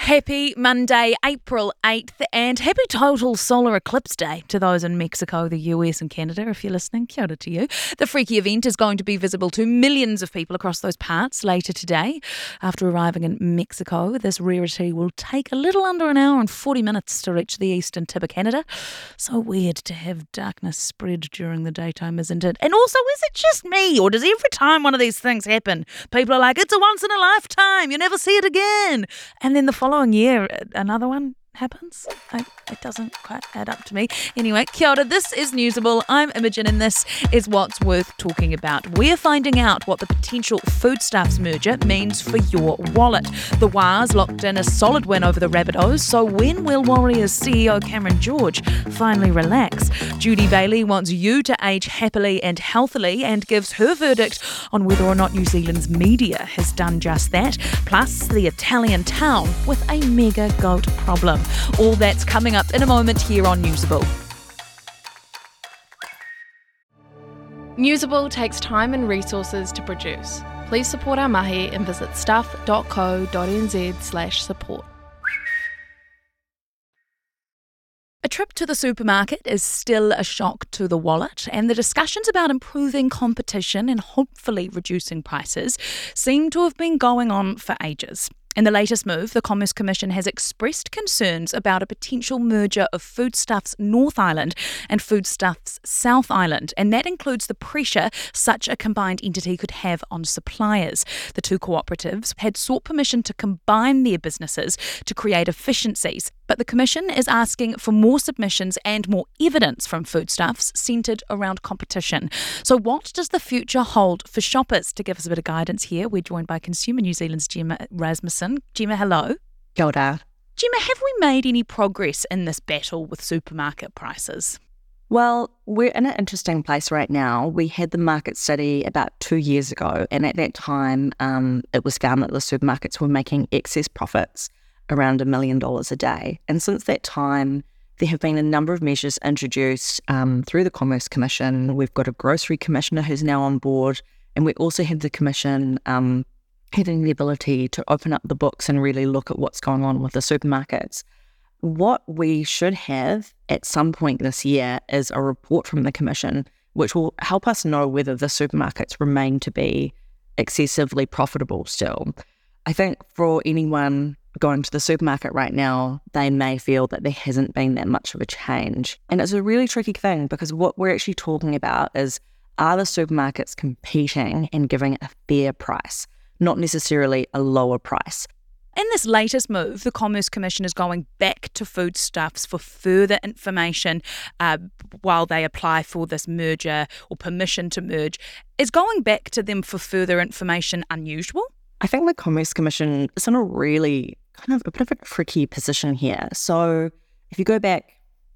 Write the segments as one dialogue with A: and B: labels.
A: Happy Monday, April 8th, and happy total solar eclipse day to those in Mexico, the US and Canada. If you're listening, kia ora to you. The freaky event is going to be visible to millions of people across those parts later today. After arriving in Mexico, this rarity will take a little under an hour and 40 minutes to reach the eastern tip of Canada. So weird to have darkness spread during the daytime, isn't it? And also, is it just me, or does every time one of these things happen, people are like, it's a once in a lifetime, you never see it again? And then the following year, another one happens. It doesn't quite add up to me. Anyway, kia ora, this is Newsable. I'm Imogen, and this is what's worth talking about. We're finding out what the potential Foodstuffs merger means for your wallet. The Wars locked in a solid win over the Rabbitohs, so when will Warriors CEO Cameron George finally relax? Judy Bailey wants you to age happily and healthily and gives her verdict on whether or not New Zealand's media has done just that. Plus, the Italian town with a mega goat problem. All that's coming up in a moment here on Newsable.
B: Newsable takes time and resources to produce. Please support our mahi and visit stuff.co.nz/support. A trip to the supermarket is still a shock to the wallet, and the discussions about improving competition and hopefully reducing prices seem to have been going on for ages. In the latest move, the Commerce Commission has expressed concerns about a potential merger of Foodstuffs North Island and Foodstuffs South Island, and that includes the pressure such a combined entity could have on suppliers. The two cooperatives had sought permission to combine their businesses to create efficiencies, but the Commission is asking for more submissions and more evidence from Foodstuffs centred around competition. So what does the future hold for shoppers? To give us a bit of guidance here, we're joined by Consumer New Zealand's Gemma Rasmussen. Gemma, hello.
C: Kia ora.
A: Gemma, have we made any progress in this battle with supermarket prices?
C: Well, we're in an interesting place right now. We had the market study about 2 years ago, and at that time, it was found that the supermarkets were making excess profits around $1 million a day. And since that time, there have been a number of measures introduced through the Commerce Commission. We've got a grocery commissioner who's now on board, and we also have the Commission having the ability to open up the books and really look at what's going on with the supermarkets. What we should have at some point this year is a report from the Commission which will help us know whether the supermarkets remain to be excessively profitable still. I think for anyone going to the supermarket right now, they may feel that there hasn't been that much of a change. And it's a really tricky thing because what we're actually talking about is, are the supermarkets competing and giving a fair price? Not necessarily a lower price.
A: In this latest move, the Commerce Commission is going back to Foodstuffs for further information while they apply for this merger or permission to merge. Is going back to them for further information unusual?
C: I think the Commerce Commission is in a really kind of a bit of a tricky position here. So if you go back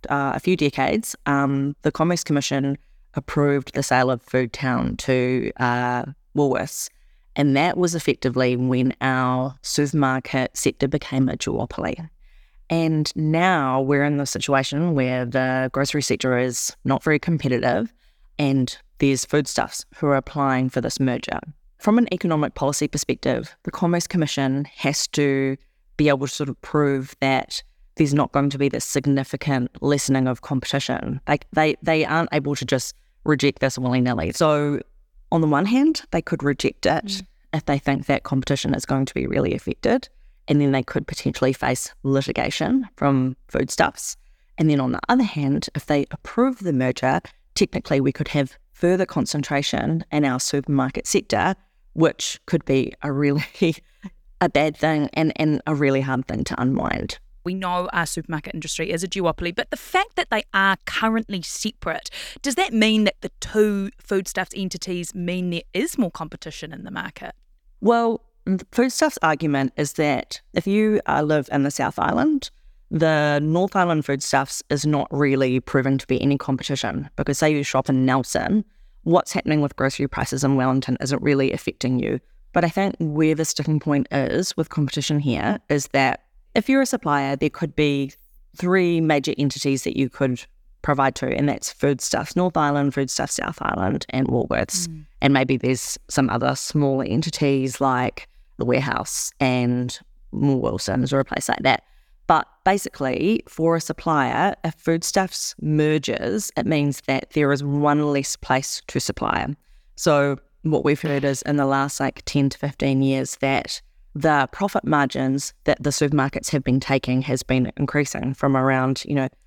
C: a few decades, the Commerce Commission approved the sale of Foodtown to Woolworths. And that was effectively when our supermarket sector became a duopoly. And now we're in the situation where the grocery sector is not very competitive and there's Foodstuffs who are applying for this merger. From an economic policy perspective, the Commerce Commission has to be able to sort of prove that there's not going to be this significant lessening of competition. Like they aren't able to just reject this willy-nilly. So on the one hand, they could reject it if they think that competition is going to be really affected, and then they could potentially face litigation from Foodstuffs. And then on the other hand, if they approve the merger, technically we could have further concentration in our supermarket sector, which could be a bad thing and a really hard thing to unwind.
A: We know our supermarket industry is a duopoly, but the fact that they are currently separate, does that mean that the two Foodstuffs entities mean there is more competition in the market?
C: Well, the Foodstuffs argument is that if you live in the South Island, the North Island Foodstuffs is not really proving to be any competition, because say you shop in Nelson, what's happening with grocery prices in Wellington isn't really affecting you. But I think where the sticking point is with competition here is that if you're a supplier, there could be 3 major entities that you could provide to, and that's Foodstuffs North Island, Foodstuffs South Island, and Woolworths. And maybe there's some other smaller entities like the Warehouse and Wilson's or a place like that. But basically, for a supplier, if Foodstuffs merges, it means that there is one less place to supply. So what we've heard is in the last 10 to 15 years that the profit margins that the supermarkets have been taking has been increasing from around,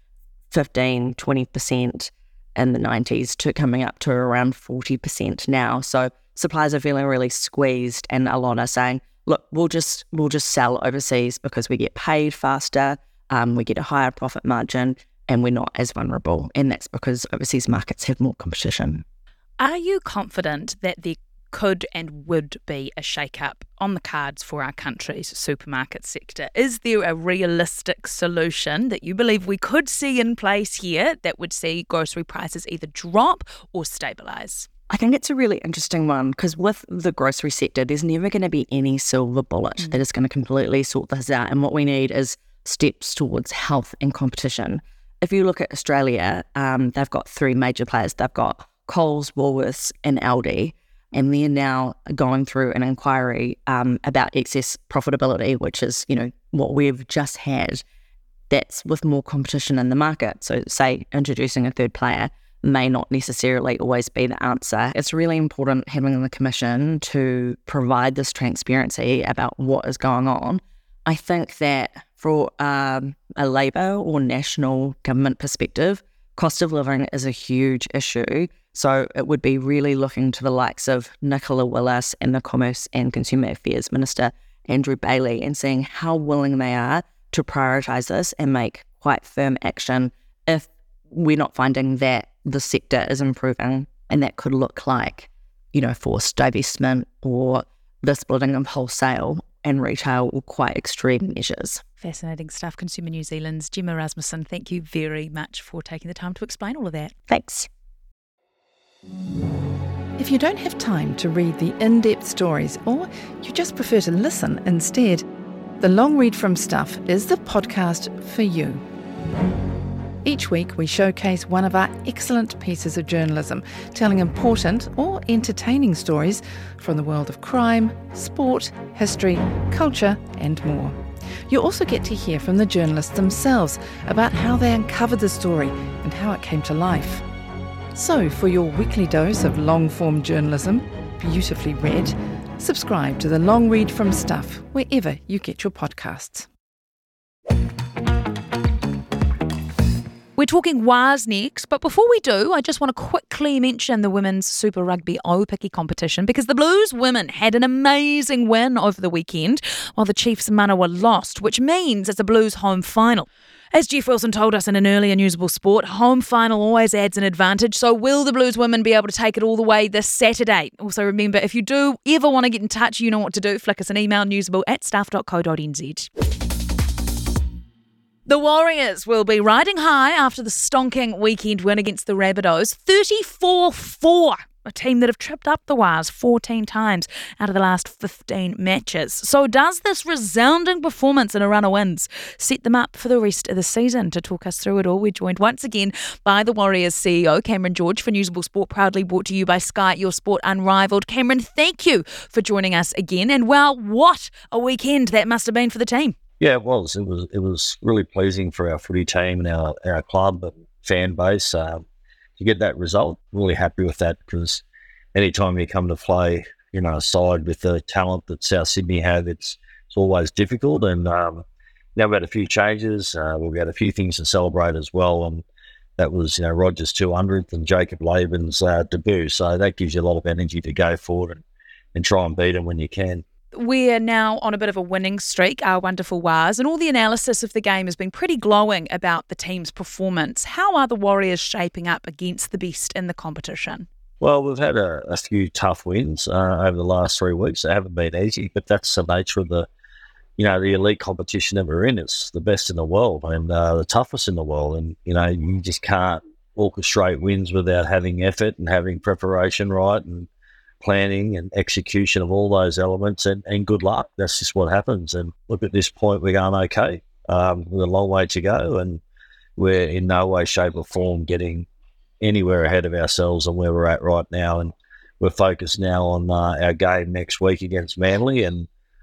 C: 15, 20% in the 90s to coming up to around 40% now. So suppliers are feeling really squeezed, and a lot are saying, look, we'll just sell overseas because we get paid faster, we get a higher profit margin, and we're not as vulnerable. And that's because overseas markets have more competition.
B: Are you confident that there could and would be a shake-up on the cards for our country's supermarket sector? Is there a realistic solution that you believe we could see in place here that would see grocery prices either drop or stabilise?
C: I think it's a really interesting one because with the grocery sector, there's never going to be any silver bullet that is going to completely sort this out. And what we need is steps towards health and competition. If you look at Australia, they've got three major players. They've got Coles, Woolworths and Aldi. And they're now going through an inquiry about excess profitability, which is, what we've just had. That's with more competition in the market. So say introducing a third player may not necessarily always be the answer. It's really important having the Commission to provide this transparency about what is going on. I think that for a Labour or national government perspective, cost of living is a huge issue. So it would be really looking to the likes of Nicola Willis and the Commerce and Consumer Affairs Minister, Andrew Bailey, and seeing how willing they are to prioritise this and make quite firm action if we're not finding that the sector is improving. And that could look like, forced divestment or the splitting of wholesale and retail or quite extreme measures.
B: Fascinating stuff. Consumer New Zealand's Gemma Rasmussen, thank you very much for taking the time to explain all of that.
C: Thanks.
D: If you don't have time to read the in-depth stories or you just prefer to listen instead, The Long Read from Stuff is the podcast for you. Each week we showcase one of our excellent pieces of journalism, telling important or entertaining stories from the world of crime, sport, history, culture and more. You also get to hear from the journalists themselves about how they uncovered the story and how it came to life. So, for your weekly dose of long-form journalism, beautifully read, subscribe to The Long Read from Stuff wherever you get your podcasts.
B: We're talking WAS next, but before we do, I just want to quickly mention the Women's Super Rugby Aupiki competition because the Blues women had an amazing win over the weekend while the Chiefs Manawa lost, which means it's a Blues home final. As Jeff Wilson told us in an earlier Newsable Sport, home final always adds an advantage, so will the Blues women be able to take it all the way this Saturday? Also remember, if you do ever want to get in touch, you know what to do. Flick us an email, newsable@stuff.co.nz. The Warriors will be riding high after the stonking weekend win against the Rabbitohs, 34-4, a team that have tripped up the Wars 14 times out of the last 15 matches. So does this resounding performance and a run of wins set them up for the rest of the season? To talk us through it all, we're joined once again by the Warriors CEO, Cameron George, for Newsable Sport, proudly brought to you by Sky, your sport unrivaled. Cameron, thank you for joining us again. And well, what a weekend that must have been for the team.
E: Yeah, it was. It was really pleasing for our footy team and our club and fan base to get that result. Really happy with that because anytime you come to play, a side with the talent that South Sydney have, it's always difficult. And now we've had a few changes. We've got a few things to celebrate as well. And that was, Roger's 200th and Jacob Laban's debut. So that gives you a lot of energy to go forward and try and beat them when you can.
B: We're now on a bit of a winning streak, our wonderful Wars, and all the analysis of the game has been pretty glowing about the team's performance. How are the Warriors shaping up against the best in the competition?
E: Well, we've had a few tough wins over the last 3 weeks. They haven't been easy, but that's the nature of the elite competition that we're in. It's the best in the world and the toughest in the world. And, you just can't orchestrate wins without having effort and having preparation right and planning and execution of all those elements and good luck. That's just what happens. And look, at this point, we're going okay. We've got a long way to go and we're in no way, shape or form getting anywhere ahead of ourselves on where we're at right now. And we're focused now on our game next week against Manly and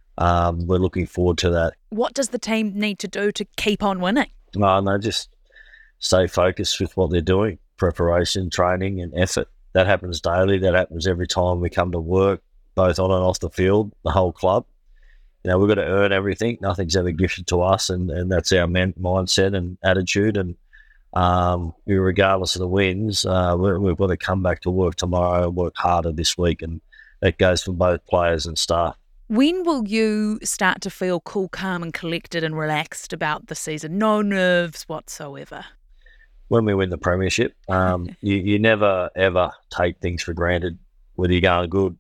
E: we're looking forward to that.
B: What does the team need to do to keep on winning?
E: No, just stay focused with what they're doing, preparation, training and effort. That happens daily. That happens every time we come to work, both on and off the field, the whole club. We've got to earn everything. Nothing's ever gifted to us, and that's our mindset and attitude. And regardless of the wins, we've got to come back to work tomorrow and work harder this week, and that goes for both players and staff.
B: When will you start to feel cool, calm and collected and relaxed about the season? No nerves whatsoever?
E: When we win the premiership. You never, ever take things for granted, whether you're going good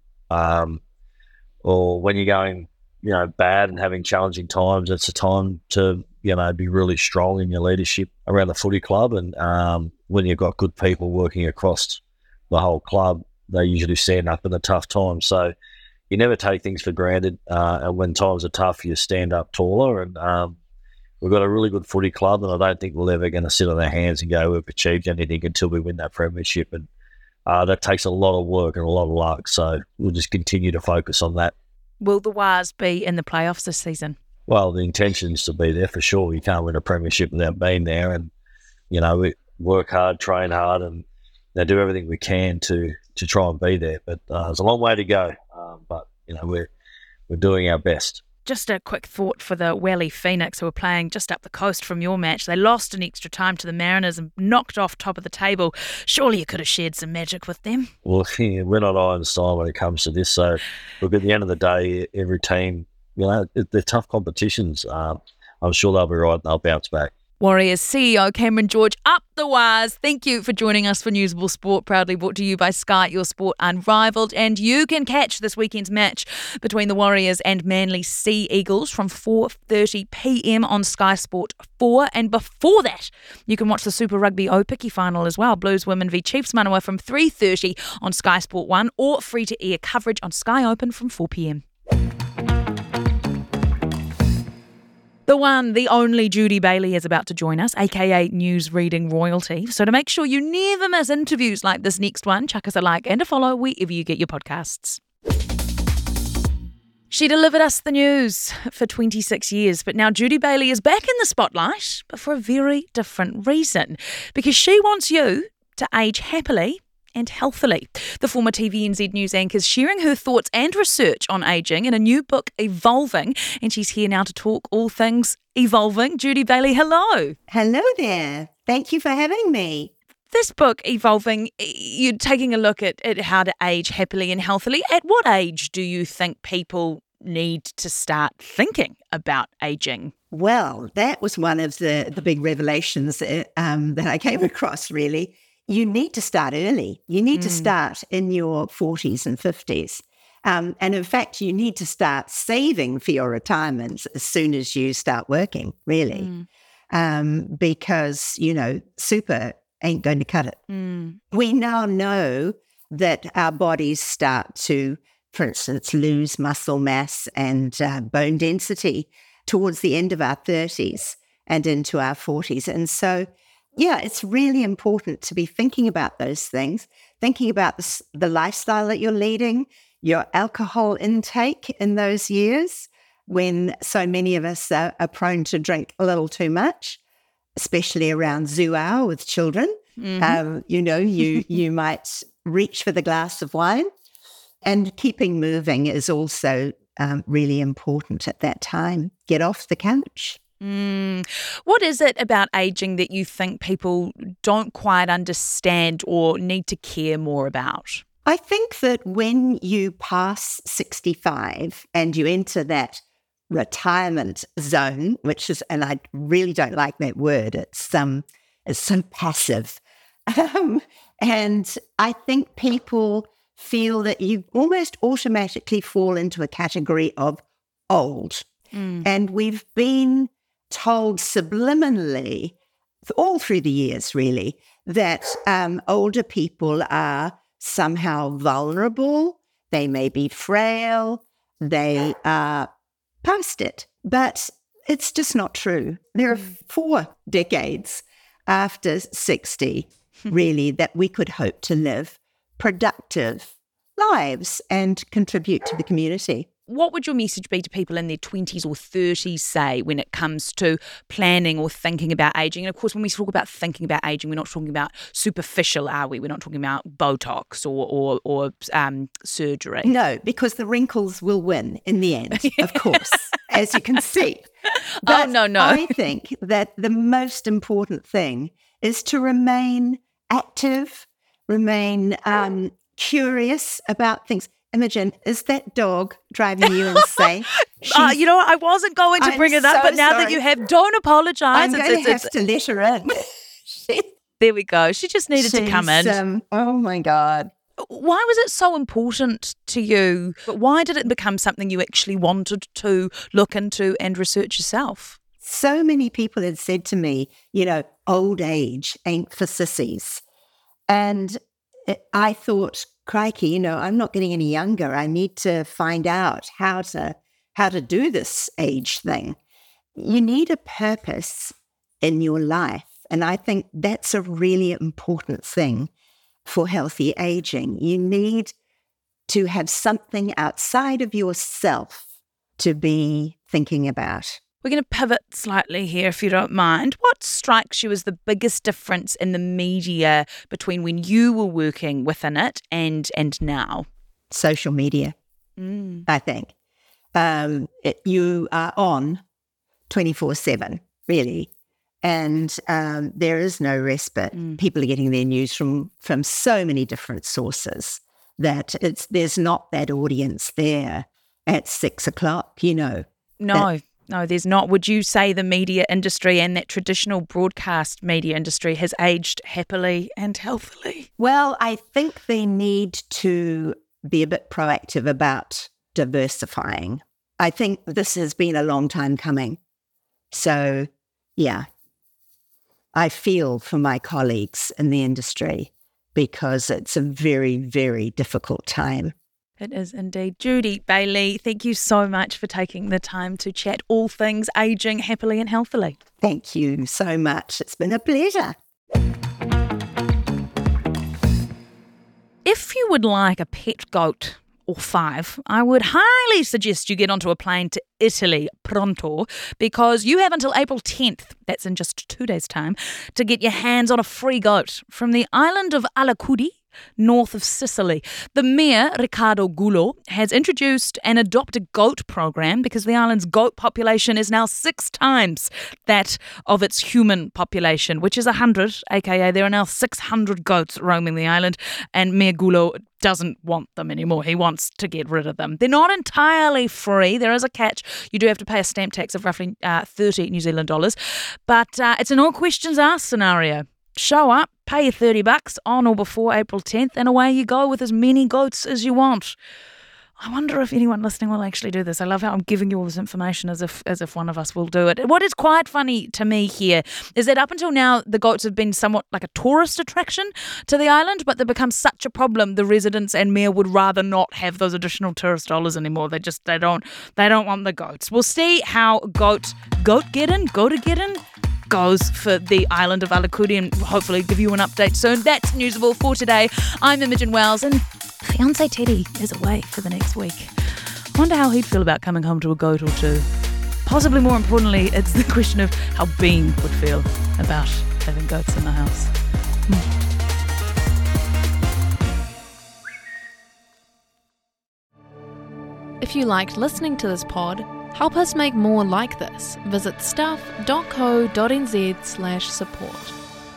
E: or when you're going bad and having challenging times. It's a time to be really strong in your leadership around the footy club, and when you've got good people working across the whole club, they usually stand up in the tough times. So you never take things for granted, and when times are tough, you stand up taller. And we've got a really good footy club, and I don't think we're ever going to sit on our hands and go, we've achieved anything until we win that premiership. And that takes a lot of work and a lot of luck. So we'll just continue to focus on that.
B: Will the Wars be in the playoffs this season?
E: Well, the intention is to be there for sure. You can't win a premiership without being there. And, we work hard, train hard, and do everything we can to try and be there. But there's a long way to go. But we're doing our best.
B: Just a quick thought for the Welly Phoenix, who are playing just up the coast from your match. They lost in extra time to the Mariners and knocked off top of the table. Surely you could have shared some magic with them.
E: Well, we're not Einstein when it comes to this. So, look, at the end of the day, every team, they're tough competitions. I'm sure they'll be right. They'll bounce back.
B: Warriors CEO Cameron George, up the Wars. Thank you for joining us for Newsable Sport, proudly brought to you by Sky, your sport unrivaled. And you can catch this weekend's match between the Warriors and Manly Sea Eagles from 4:30pm on Sky Sport 4. And before that, you can watch the Super Rugby O-Picky final as well. Blues Women v Chiefs Manawa from 3:30 on Sky Sport 1, or free-to-air coverage on Sky Open from 4pm. The one, the only Judy Bailey is about to join us, aka news reading royalty. So to make sure you never miss interviews like this next one, chuck us a like and a follow wherever you get your podcasts. She delivered us the news for 26 years, but now Judy Bailey is back in the spotlight, but for a very different reason. Because she wants you to age happily and healthily. The former TVNZ News anchor is sharing her thoughts and research on ageing in a new book, Evolving, and she's here now to talk all things evolving. Judy Bailey, hello.
F: Hello there. Thank you for having me.
B: This book, Evolving, you're taking a look at how to age happily and healthily. At what age do you think people need to start thinking about ageing?
F: Well, that was one of the big revelations that I came across, really. You need to start early. You need to start in your 40s and 50s. And in fact, you need to start saving for your retirement as soon as you start working, really. Because, super ain't going to cut it. We now know that our bodies start to, for instance, lose muscle mass and bone density towards the end of our 30s and into our 40s. And so, it's really important to be thinking about those things, thinking about the lifestyle that you're leading, your alcohol intake in those years when so many of us are prone to drink a little too much, especially around zoo hour with children. You might reach for the glass of wine, and keeping moving is also really important at that time. Get off the couch.
B: What is it about ageing that you think people don't quite understand or need to care more about?
F: I think that when you pass 65 and you enter that retirement zone, which is, and I really don't like that word, it's so passive. And I think people feel that you almost automatically fall into a category of old. And we've been told subliminally all through the years, really, that older people are somehow vulnerable, they may be frail, they are past it. But it's just not true. There are 4 decades after 60, really, that we could hope to live productive lives and contribute to the community.
B: what would your message be to people in their 20s or 30s, say, when it comes to planning or thinking about ageing? And of course, when we talk about thinking about ageing, we're not talking about superficial, are we? We're not talking about Botox or surgery.
F: No, because the wrinkles will win in the end, of course, as you can see. But
B: no.
F: I think that the most important thing is to remain active, remain curious about things. Imogen, is that dog driving you insane?
B: I wasn't going to bring it up, but now that you have, don't apologise.
F: I'm going to have to let her in.
B: There we go. She just needed to come in.
F: Oh, my God.
B: Why was it so important to you? Why did it become something you actually wanted to look into and research yourself?
F: So many people had said to me, old age ain't for sissies. And I thought, crikey, I'm not getting any younger. I need to find out how to do this age thing. You need a purpose in your life. And I think that's a really important thing for healthy aging. You need to have something outside of yourself to be thinking about.
B: We're going to pivot slightly here, if you don't mind. What strikes you as the biggest difference in the media between when you were working within it and now?
F: Social media, I think. You are on 24/7, really, and there is no respite. People are getting their news from so many different sources that there's not that audience there at 6 o'clock,
B: No, there's not. Would you say the media industry and that traditional broadcast media industry has aged happily and healthily?
F: Well, I think they need to be a bit proactive about diversifying. I think this has been a long time coming. So, yeah, I feel for my colleagues in the industry because it's a very, very difficult time.
B: It is indeed. Judy Bailey, thank you so much for taking the time to chat all things ageing happily and healthily.
F: Thank you so much. It's been a pleasure.
B: If you would like a pet goat or 5, I would highly suggest you get onto a plane to Italy pronto, because you have until April 10th, that's in just 2 days' time, to get your hands on a free goat from the island of Alacudi, north of Sicily. The mayor, Riccardo Gullo, has introduced an adopt a goat program because the island's goat population is now 6 times that of its human population, which is 100, aka there are now 600 goats roaming the island, and Mayor Gullo doesn't want them anymore. He wants to get rid of them. They're not entirely free. There is a catch. You do have to pay a stamp tax of roughly 30 New Zealand dollars, but it's an all questions asked scenario. Show up, pay your $30 on or before April 10th, and away you go with as many goats as you want. I wonder if anyone listening will actually do this. I love how I'm giving you all this information as if one of us will do it. What is quite funny to me here is that up until now, the goats have been somewhat like a tourist attraction to the island, but they've become such a problem. The residents and mayor would rather not have those additional tourist dollars anymore. They don't want the goats. We'll see how Go-to-Geddon goes for the island of Alacudi, and hopefully give you an update soon. That's Newsable for today. I'm Imogen Wells, and fiancé Teddy is away for the next week. I wonder how he'd feel about coming home to a goat or 2. Possibly more importantly, it's the question of how Bean would feel about having goats in the house.
G: If you liked listening to this pod, help us make more like this. Visit stuff.co.nz/support.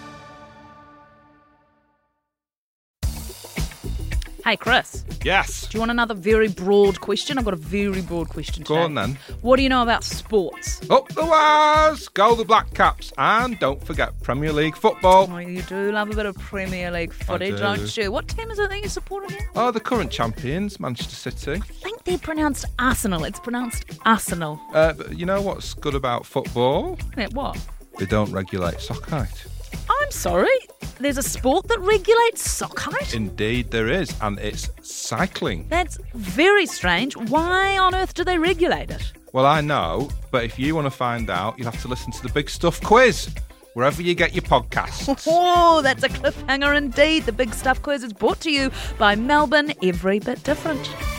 B: Hey, Chris.
H: Yes.
B: Do you want another very broad question? I've got a very broad question today.
H: Go on then.
B: What do you know about sports?
H: Up the wires! Go the Black Caps. And don't forget Premier League football.
B: Oh, you do love a bit of Premier League footy, don't you? What team is it that you're supporting here?
H: Oh, the current champions, Manchester City.
B: I think they're pronounced Arsenal. It's pronounced Arsenal.
H: But you know what's good about football?
B: Yeah, what?
H: They don't regulate sock height.
B: I'm sorry? There's a sport that regulates sock height?
H: Indeed there is, and it's cycling.
B: That's very strange. Why on earth do they regulate it?
H: Well, I know, but if you want to find out, you'll have to listen to the Big Stuff quiz, wherever you get your podcasts.
B: Oh, that's a cliffhanger indeed. The Big Stuff quiz is brought to you by Melbourne Every Bit Different.